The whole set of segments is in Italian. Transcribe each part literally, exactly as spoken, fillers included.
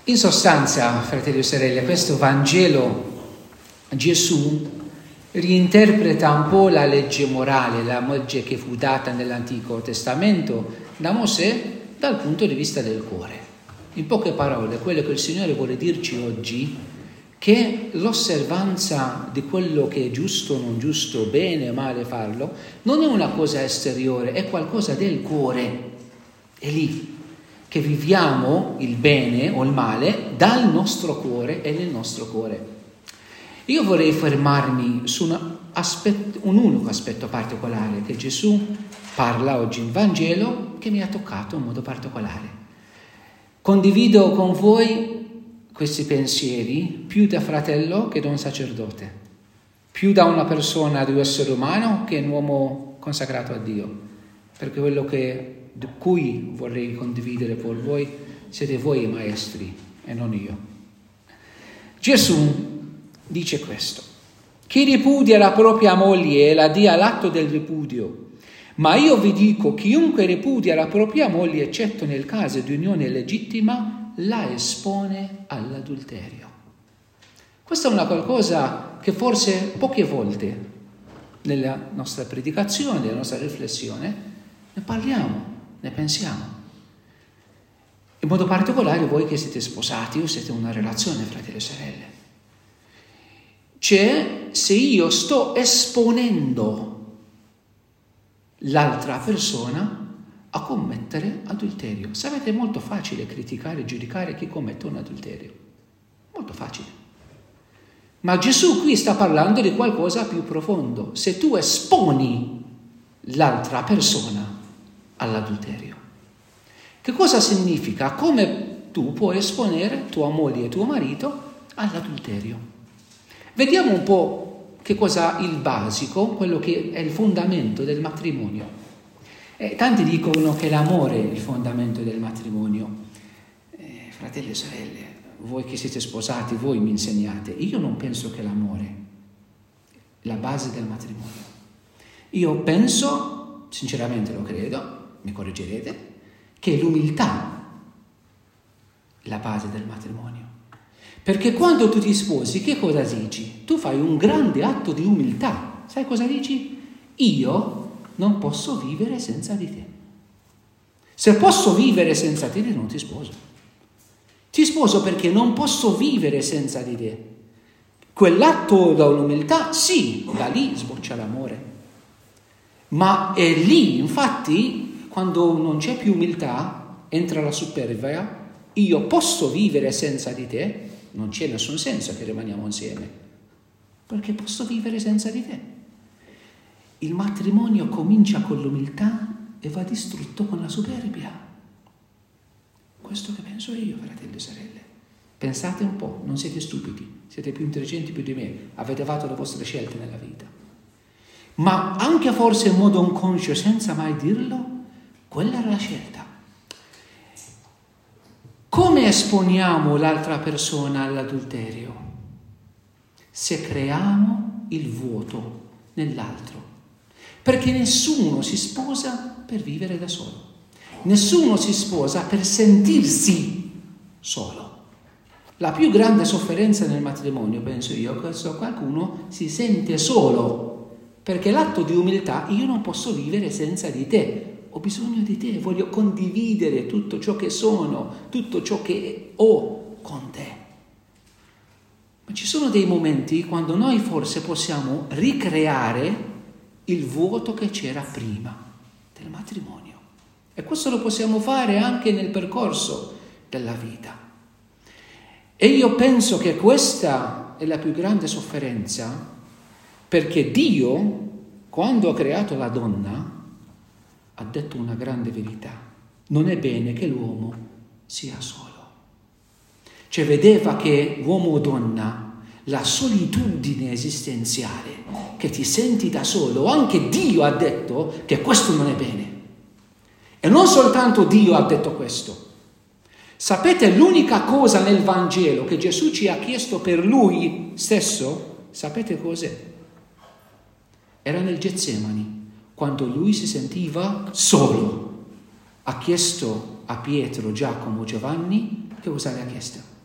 In sostanza, fratelli e sorelle, questo Vangelo Gesù reinterpreta un po' la legge morale, la legge che fu data nell'Antico Testamento da Mosè dal punto di vista del cuore. In poche parole, quello che il Signore vuole dirci oggi, che l'osservanza di quello che è giusto, non giusto, bene o male farlo, non è una cosa esteriore, è qualcosa del cuore. È lì che viviamo il bene o il male dal nostro cuore e nel nostro cuore. Io vorrei fermarmi su un, aspetto, un unico aspetto particolare che Gesù parla oggi in Vangelo, che mi ha toccato in modo particolare. Condivido con voi questi pensieri più da fratello che da un sacerdote, più da una persona, di un essere umano che un uomo consacrato a Dio, perché quello che, di cui vorrei condividere con voi siete voi i maestri e non io. Gesù dice questo: chi ripudia la propria moglie la dia l'atto del ripudio, ma io vi dico, chiunque ripudia la propria moglie, eccetto nel caso di unione legittima, la espone all'adulterio. Questa è una qualcosa che forse poche volte nella nostra predicazione, nella nostra riflessione, ne parliamo, ne pensiamo. In modo particolare voi che siete sposati o siete in una relazione, fratelli e sorelle. Cioè, se io sto esponendo l'altra persona a commettere adulterio. Sapete, è molto facile criticare e giudicare chi commette un adulterio. Molto facile. Ma Gesù qui sta parlando di qualcosa più profondo. Se tu esponi l'altra persona all'adulterio. Che cosa significa? Come tu puoi esponere tua moglie e tuo marito all'adulterio. Vediamo un po' che cosa è il basico, quello che è il fondamento del matrimonio. Eh, tanti dicono che l'amore è il fondamento del matrimonio. Eh, fratelli e sorelle, voi che siete sposati, voi mi insegnate. Io non penso che l'amore è la base del matrimonio. Io penso, sinceramente lo credo, mi correggerete, che l'umiltà è la base del matrimonio. Perché quando tu ti sposi, che cosa dici? Tu fai un grande atto di umiltà. Sai cosa dici? Io non posso vivere senza di te. Se posso vivere senza di te, non ti sposo. Ti sposo perché non posso vivere senza di te. Quell'atto dell'umiltà, sì, da lì sboccia l'amore. Ma è lì, infatti, quando non c'è più umiltà, entra la superbia. Io posso vivere senza di te. Non c'è nessun senso che rimaniamo insieme, perché posso vivere senza di te. Il matrimonio comincia con l'umiltà e va distrutto con la superbia. Questo che penso io, fratelli e sorelle. Pensate un po', non siete stupidi, siete più intelligenti più di me, avete fatto le vostre scelte nella vita. Ma anche forse in modo inconscio, senza mai dirlo, quella era la scelta. Come esponiamo l'altra persona all'adulterio? Se creiamo il vuoto nell'altro. Perché nessuno si sposa per vivere da solo. Nessuno si sposa per sentirsi solo. La più grande sofferenza nel matrimonio, penso io, è che qualcuno si sente solo. Perché l'atto di umiltà, io non posso vivere senza di te. Ho bisogno di te, voglio condividere tutto ciò che sono, tutto ciò che ho con te. Ma ci sono dei momenti quando noi forse possiamo ricreare il vuoto che c'era prima del matrimonio. E questo lo possiamo fare anche nel percorso della vita. E io penso che questa è la più grande sofferenza, perché Dio, quando ha creato la donna, ha detto una grande verità: non è bene che l'uomo sia solo. Cioè vedeva che uomo o donna, la solitudine esistenziale, che ti senti da solo, anche Dio ha detto che questo non è bene. E non soltanto Dio ha detto questo. Sapete l'unica cosa nel Vangelo che Gesù ci ha chiesto per Lui stesso? Sapete cos'è? Era nel Getsemani. Quando lui si sentiva solo, ha chiesto a Pietro, Giacomo, Giovanni, che cosa le ha chiesto?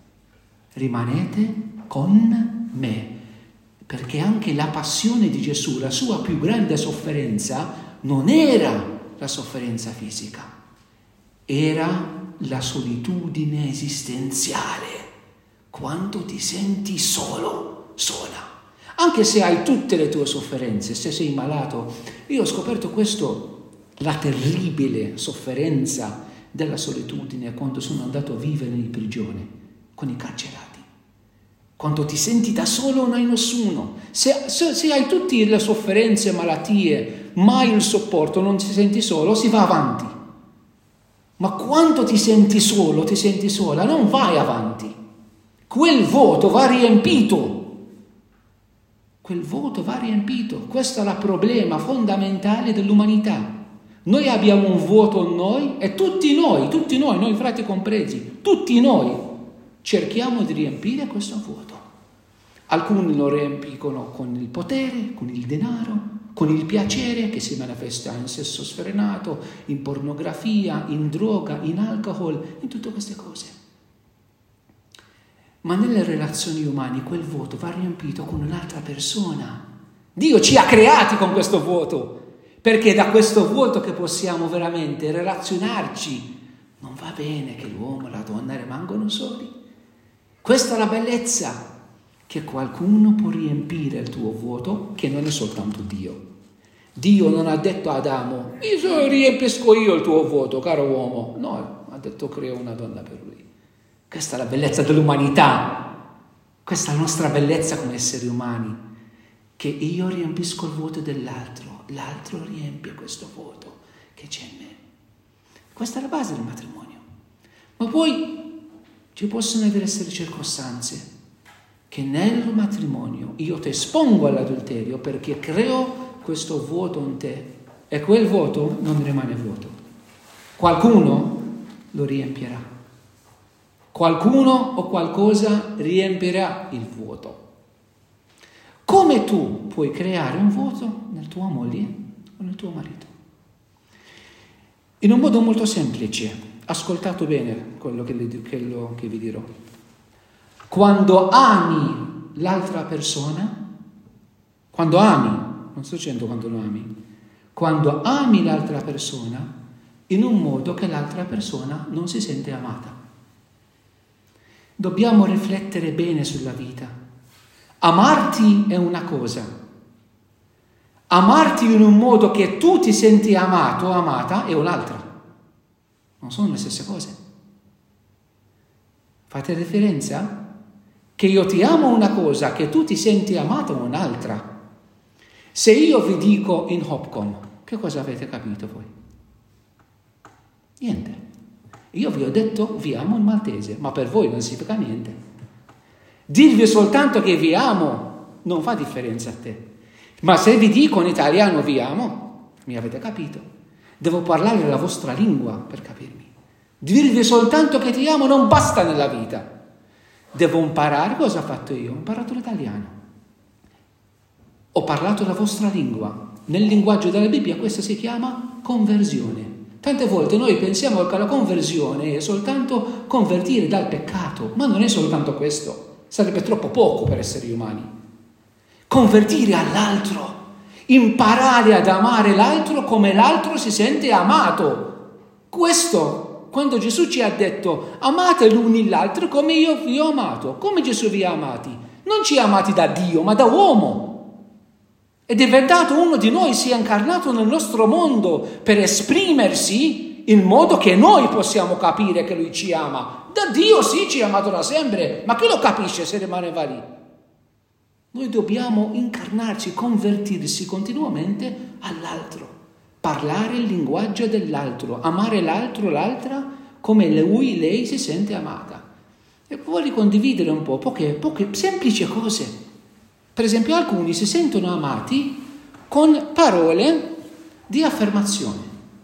rimanete con me. Perché anche la passione di Gesù, la sua più grande sofferenza, non era la sofferenza fisica, era la solitudine esistenziale, quando ti senti solo, sola. Anche se hai tutte le tue sofferenze, se sei malato. Io ho scoperto questo, la terribile sofferenza della solitudine, quando sono andato a vivere in prigione con i carcerati. Quando ti senti da solo non hai nessuno. Se, se, se hai tutte le sofferenze, malattie, mai il sopporto, non ti senti solo, si va avanti. Ma quando ti senti solo, ti senti sola, non vai avanti. Quel vuoto va riempito. Quel vuoto va riempito. Questo è il problema fondamentale dell'umanità. Noi abbiamo un vuoto in noi e tutti noi, tutti noi, noi frati compresi, tutti noi cerchiamo di riempire questo vuoto. Alcuni lo riempiono con il potere, con il denaro, con il piacere che si manifesta in sesso sfrenato, in pornografia, in droga, in alcol, in tutte queste cose. Ma nelle relazioni umane quel vuoto va riempito con un'altra persona. Dio ci ha creati con questo vuoto, perché è da questo vuoto che possiamo veramente relazionarci. Non va bene che l'uomo e la donna rimangono soli. Questa è la bellezza, che qualcuno può riempire il tuo vuoto, che non è soltanto Dio. Dio non ha detto ad Adamo, io riempisco io il tuo vuoto, caro uomo. No, ha detto creo una donna per lui. Questa è la bellezza dell'umanità. Questa è la nostra bellezza come esseri umani, che io riempisco il vuoto dell'altro, l'altro riempie questo vuoto che c'è in me. Questa è la base del matrimonio. Ma poi ci possono essere circostanze che nel matrimonio io ti espongo all'adulterio perché creo questo vuoto in te e quel vuoto non rimane vuoto. Qualcuno lo riempirà. Qualcuno o qualcosa riempirà il vuoto. Come tu puoi creare un vuoto nella tua moglie o nel tuo marito? In un modo molto semplice. Ascoltate bene quello che, le, quello che vi dirò. Quando ami l'altra persona, quando ami, non sto dicendo quando lo ami, quando ami l'altra persona in un modo che l'altra persona non si sente amata. Dobbiamo riflettere bene sulla vita. Amarti è una cosa. Amarti in un modo che tu ti senti amato o amata è un'altra. Non sono le stesse cose. Fate differenza? Che io ti amo una cosa, che tu ti senti amato un'altra. Se io vi dico in Hopcom, che cosa avete capito voi? Niente. Io vi ho detto vi amo in maltese, ma per voi non significa niente. Dirvi soltanto che vi amo non fa differenza a te. Ma se vi dico in italiano vi amo, mi avete capito. Devo parlare la vostra lingua per capirmi. Dirvi soltanto che ti amo non basta nella vita. Devo imparare. Cosa ho fatto io? Ho imparato l'italiano. Ho parlato la vostra lingua. Nel linguaggio della Bibbia questa si chiama conversione. Tante volte noi pensiamo che la conversione è soltanto convertire dal peccato, ma non è soltanto questo. Sarebbe troppo poco per esseri umani. Convertire all'altro, imparare ad amare l'altro come l'altro si sente amato. Questo, quando Gesù ci ha detto amate l'uno l'altro come io vi ho amato, come Gesù vi ha amati, non ci ha amati da Dio, ma da uomo. È diventato uno di noi, si è incarnato nel nostro mondo per esprimersi in modo che noi possiamo capire che Lui ci ama. Da Dio sì, ci ha amato da sempre, ma chi lo capisce se rimaneva lì? Noi dobbiamo incarnarci, convertirsi continuamente all'altro, parlare il linguaggio dell'altro, amare l'altro, l'altra, come lui, lei si sente amata. E voglio condividere un po' poche, poche semplici cose. Per esempio, alcuni si sentono amati con parole di affermazione.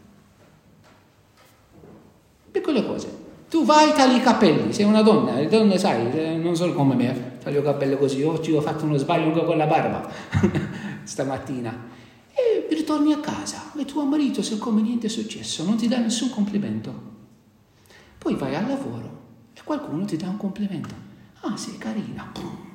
Piccole cose. Tu vai, tagli i capelli, sei una donna, le donne sai, non sono come me, taglio i capelli così, oggi ho fatto uno sbaglio anche con la barba, stamattina. E ritorni a casa, e tuo marito, siccome niente è successo, non ti dà nessun complimento. Poi vai al lavoro e qualcuno ti dà un complimento. Ah, sei carina.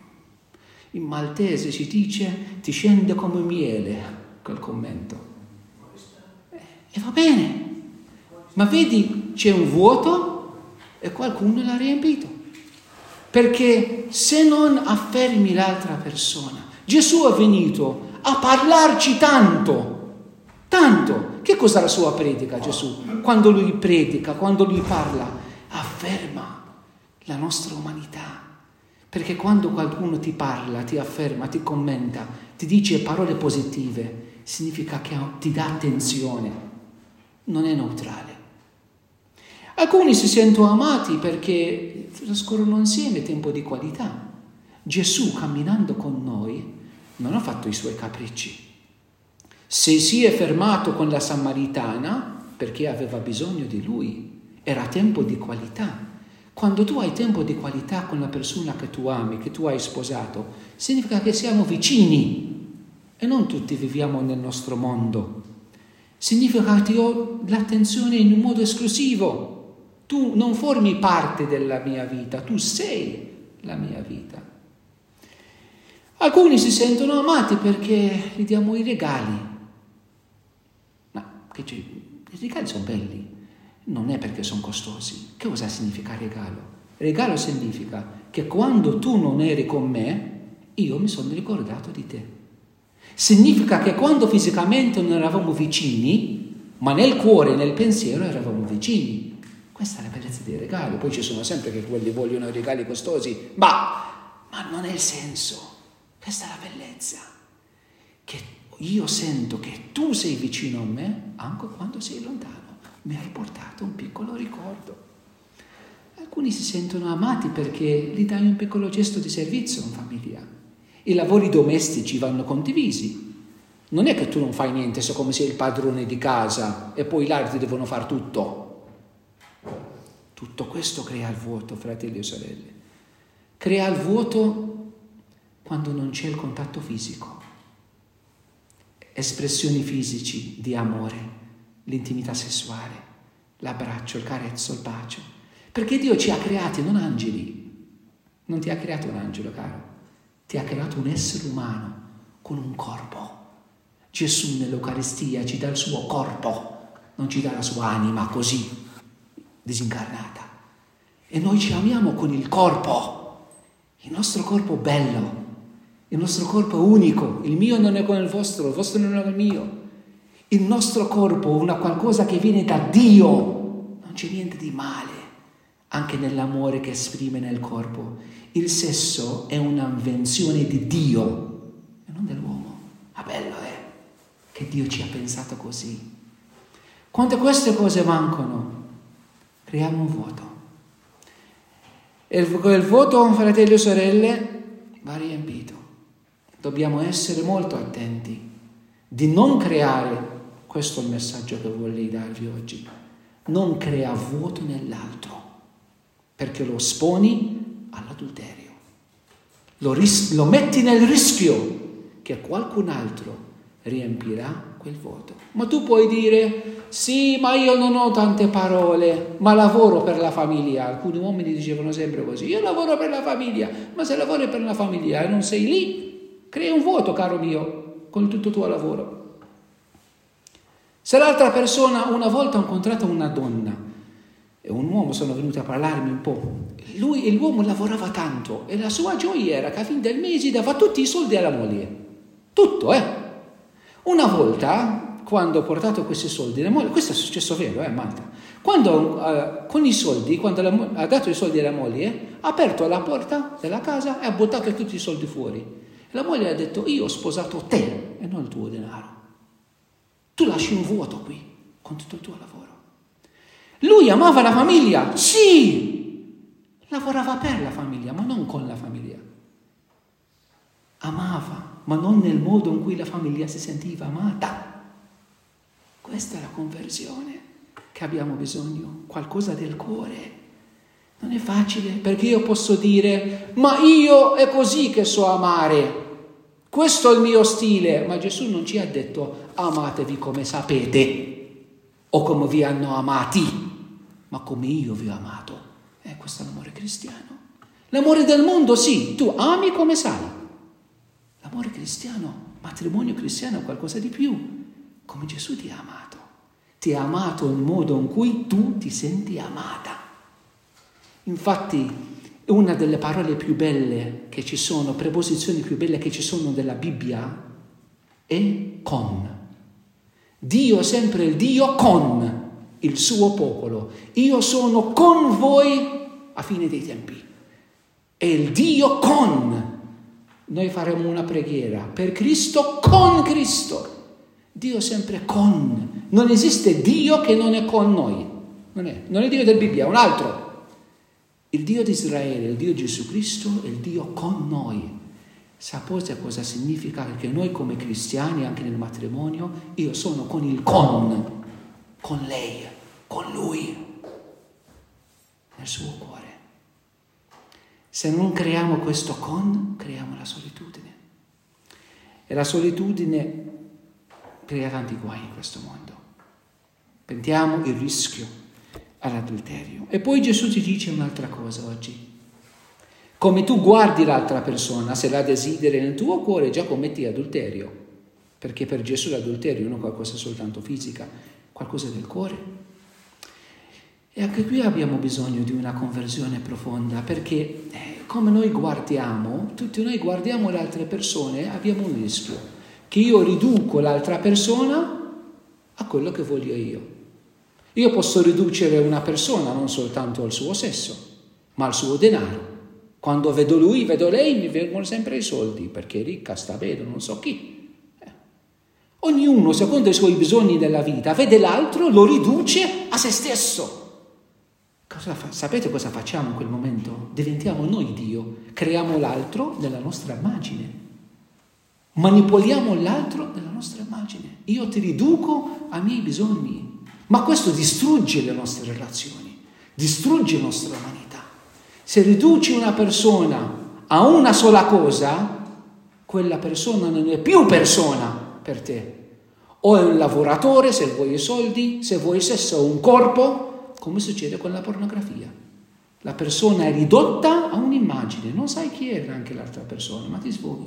In maltese si dice ti scende come miele, quel commento. Eh, e va bene. Ma vedi, c'è un vuoto e qualcuno l'ha riempito. Perché se non affermi l'altra persona, Gesù è venuto a parlarci tanto, tanto. Che cos'è la sua predica, Gesù? Quando lui predica, quando lui parla, afferma la nostra umanità. Perché quando qualcuno ti parla, ti afferma, ti commenta, ti dice parole positive, significa che ti dà attenzione, non è neutrale. Alcuni si sentono amati perché trascorrono insieme tempo di qualità. Gesù, camminando con noi, non ha fatto i suoi capricci. Se si è fermato con la Samaritana, perché aveva bisogno di lui, era tempo di qualità. Quando tu hai tempo di qualità con la persona che tu ami, che tu hai sposato, significa che siamo vicini e non tutti viviamo nel nostro mondo. Significa che ti ho l'attenzione in un modo esclusivo. Tu non formi parte della mia vita, tu sei la mia vita. Alcuni si sentono amati perché gli diamo i regali. Ma che c'è? I regali sono belli, non è perché sono costosi. Che cosa significa regalo? Regalo significa che quando tu non eri con me, io mi sono ricordato di te. Significa che quando fisicamente non eravamo vicini, ma nel cuore, nel pensiero eravamo vicini. Questa è la bellezza dei regali. Poi ci sono sempre che quelli vogliono i regali costosi, ma, ma non è il senso. Questa è la bellezza. Che io sento che tu sei vicino a me anche quando sei lontano. Mi hai portato un piccolo ricordo. Alcuni si sentono amati perché gli dai un piccolo gesto di servizio in famiglia. I lavori domestici vanno condivisi. Non è che tu non fai niente, sei come sei il padrone di casa e poi gli altri devono fare tutto. Tutto questo crea il vuoto, fratelli e sorelle. Crea il vuoto quando non c'è il contatto fisico. Espressioni fisici di amore, l'intimità sessuale, l'abbraccio, il carezzo, il bacio. Perché Dio ci ha creati, non angeli. Non ti ha creato un angelo, caro. Ti ha creato un essere umano con un corpo. Gesù nell'Eucaristia ci dà il suo corpo, non ci dà la sua anima così, disincarnata. E noi ci amiamo con il corpo, il nostro corpo bello, il nostro corpo unico. Il mio non è come il vostro, il vostro non è come il mio. Il nostro corpo è una qualcosa che viene da Dio. Non c'è niente di male anche nell'amore che esprime nel corpo. Il sesso è un'invenzione di Dio e non dell'uomo. Ma bello è che Dio ci ha pensato così. Quando queste cose mancano, creiamo un vuoto. E il vuoto, fratelli e sorelle, va riempito. Dobbiamo essere molto attenti di non creare, questo è il messaggio che voglio darvi oggi, non crea vuoto nell'altro, perché lo esponi all'adulterio. Lo, ris- lo metti nel rischio che qualcun altro riempirà quel vuoto. Ma tu puoi dire, sì, ma io non ho tante parole, ma lavoro per la famiglia. Alcuni uomini dicevano sempre così, io lavoro per la famiglia. Ma se lavori per la famiglia e non sei lì, crea un vuoto, caro mio, con tutto il tuo lavoro. Se l'altra persona, una volta ho incontrato una donna e un uomo, sono venuti a parlarmi un po', lui e l'uomo lavorava tanto e la sua gioia era che a fine del mese dava tutti i soldi alla moglie. Tutto, eh? Una volta, quando ho portato questi soldi, la moglie, questo è successo vero, eh, Malta, quando uh, con i soldi, quando la, ha dato i soldi alla moglie, ha aperto la porta della casa e ha buttato tutti i soldi fuori. E la moglie ha detto, io ho sposato te e non il tuo denaro. Tu lasci un vuoto qui, con tutto il tuo lavoro. Lui amava la famiglia, sì, lavorava per la famiglia, ma non con la famiglia. Amava, ma non nel modo in cui la famiglia si sentiva amata. Questa è la conversione che abbiamo bisogno, qualcosa del cuore. Non è facile, perché io posso dire, ma io è così che so amare, questo è il mio stile, ma Gesù non ci ha detto amatevi come sapete o come vi hanno amati, ma come io vi ho amato. E questo è l'amore cristiano. L'amore del mondo sì, tu ami come sai. L'amore cristiano, matrimonio cristiano è qualcosa di più, come Gesù ti ha amato. Ti ha amato in modo in cui tu ti senti amata. Infatti, una delle parole più belle che ci sono, preposizioni più belle che ci sono nella Bibbia, è con. Dio è sempre il Dio con il suo popolo. Io sono con voi a fine dei tempi. È il Dio con. Noi faremo una preghiera per Cristo, con Cristo. Dio è sempre con. Non esiste Dio che non è con noi. Non è, non è Dio della Bibbia, è un altro. Il Dio di Israele, il Dio Gesù Cristo, è il Dio con noi. Sapete cosa significa? Che noi come cristiani, anche nel matrimonio, io sono con il con, con lei, con lui, nel suo cuore. Se non creiamo questo con, creiamo la solitudine. E la solitudine crea tanti guai in questo mondo. Pensiamo il rischio all'adulterio. E poi Gesù ti dice un'altra cosa oggi. Come tu guardi l'altra persona, se la desideri nel tuo cuore, già commetti adulterio. Perché per Gesù l'adulterio non è qualcosa soltanto fisica, qualcosa del cuore. E anche qui abbiamo bisogno di una conversione profonda, perché eh, come noi guardiamo, tutti noi guardiamo le altre persone, abbiamo un rischio, che io riduco l'altra persona a quello che voglio io. Io posso riducere una persona non soltanto al suo sesso, ma al suo denaro. Quando vedo lui, vedo lei, mi vengono sempre i soldi, perché è ricca, sta bene, non so chi. Eh. Ognuno, secondo i suoi bisogni della vita, vede l'altro, lo riduce a se stesso. Cosa fa? Sapete cosa facciamo in quel momento? Diventiamo noi Dio, creiamo l'altro nella nostra immagine, manipoliamo l'altro nella nostra immagine. Io ti riduco ai miei bisogni, ma questo distrugge le nostre relazioni, distrugge la nostra umanità. Se riduci una persona a una sola cosa, quella persona non è più persona per te. O è un lavoratore, se vuoi i soldi, se vuoi sesso o un corpo, come succede con la pornografia. La persona è ridotta a un'immagine, non sai chi è anche l'altra persona, ma ti sfoghi.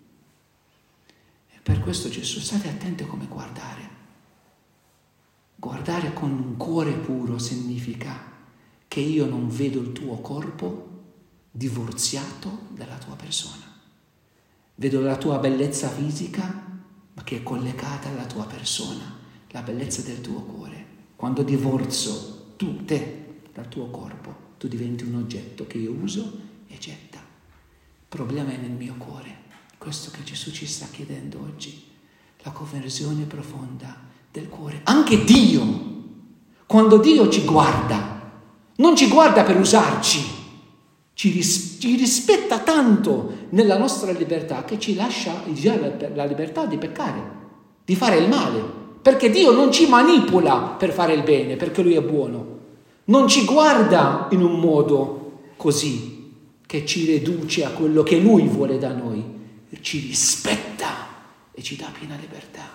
E per questo Gesù, state attenti a come guardare. Guardare con un cuore puro significa che io non vedo il tuo corpo divorziato dalla tua persona. Vedo la tua bellezza fisica, ma che è collegata alla tua persona, la bellezza del tuo cuore. Quando divorzio tu, te, dal tuo corpo, tu diventi un oggetto che io uso e getta. Il problema è nel mio cuore. Questo che Gesù ci sta chiedendo oggi, la conversione profonda del cuore. Anche Dio, quando Dio ci guarda, non ci guarda per usarci, ci, ris- ci rispetta tanto nella nostra libertà che ci lascia già la, la libertà di peccare, di fare il male, perché Dio non ci manipola per fare il bene, perché Lui è buono. Non ci guarda in un modo così, che ci riduce a quello che Lui vuole da noi, ci rispetta e ci dà piena libertà.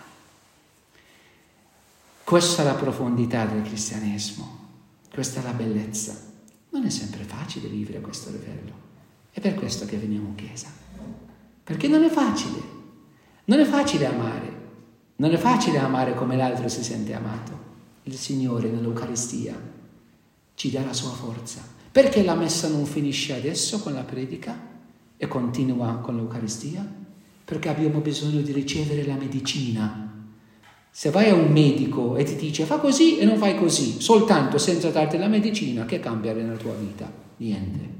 Questa è la profondità del cristianesimo. Questa è la bellezza. Non è sempre facile vivere a questo livello. È per questo che veniamo in chiesa. Perché non è facile. Non è facile amare. Non è facile amare come l'altro si sente amato. Il Signore nell'Eucaristia ci dà la sua forza. Perché la messa non finisce adesso con la predica e continua con l'Eucaristia? Perché abbiamo bisogno di ricevere la medicina. Se vai a un medico e ti dice fa così e non fai così, soltanto senza darti la medicina, che cambia nella tua vita? Niente.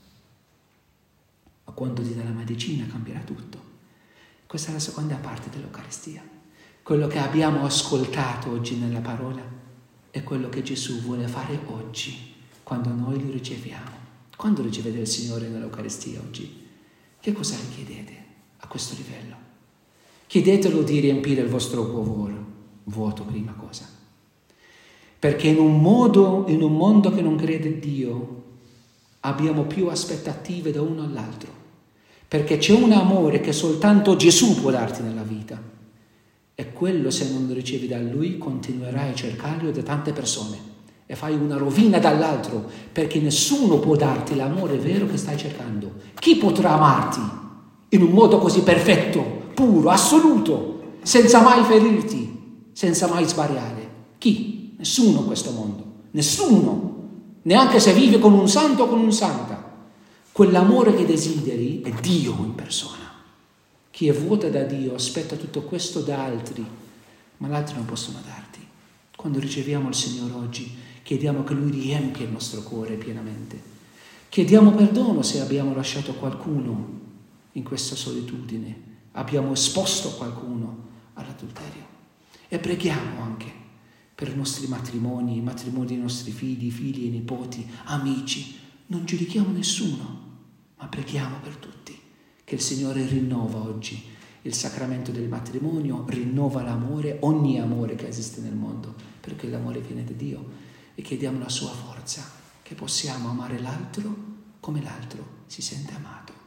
Ma quando ti dà la medicina cambierà tutto. Questa è la seconda parte dell'Eucaristia. Quello che abbiamo ascoltato oggi nella parola è quello che Gesù vuole fare oggi, quando noi lo riceviamo. Quando ricevete il Signore nell'Eucaristia oggi, che cosa le chiedete a questo livello? Chiedetelo di riempire il vostro cuore vuoto, prima cosa. Perché in un modo, in un mondo che non crede in Dio, abbiamo più aspettative da uno all'altro. Perché c'è un amore che soltanto Gesù può darti nella vita. E quello, se non lo ricevi da Lui, continuerai a cercarlo da tante persone. e fai una rovina dall'altro, perché nessuno può darti l'amore vero che stai cercando. Chi potrà amarti in un modo così perfetto, puro, assoluto, senza mai ferirti, senza mai sbagliare? Chi? Nessuno in questo mondo, nessuno, neanche se vive con un santo o con un santa. Quell'amore che desideri è Dio in persona. Chi è vuota da Dio aspetta tutto questo da altri, ma gli altri non possono darti. Quando riceviamo il Signore oggi, chiediamo che Lui riempia il nostro cuore pienamente. Chiediamo perdono se abbiamo lasciato qualcuno in questa solitudine, abbiamo esposto qualcuno all'adulterio. E preghiamo anche per i nostri matrimoni, i matrimoni dei nostri figli, figli e nipoti, amici. Non giudichiamo nessuno, ma preghiamo per tutti, che il Signore rinnova oggi il sacramento del matrimonio, rinnova l'amore, ogni amore che esiste nel mondo, perché l'amore viene da Dio, e chiediamo la sua forza, che possiamo amare l'altro come l'altro si sente amato.